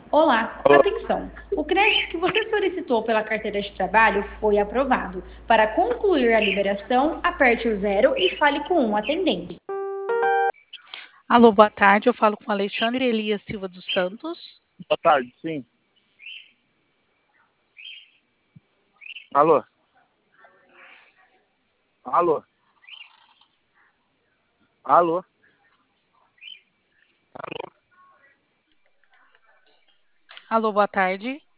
Olá, Alô? atenção! O crédito que você solicitou pela carteira de trabalho foi aprovado. Para concluir a liberação, aperte o zero e fale com um atendente. Alô, boa tarde. Eu falo com Alexandre Elias Silva dos Santos. Boa tarde, sim. Alô? Alô? Alô? Alô, boa tarde.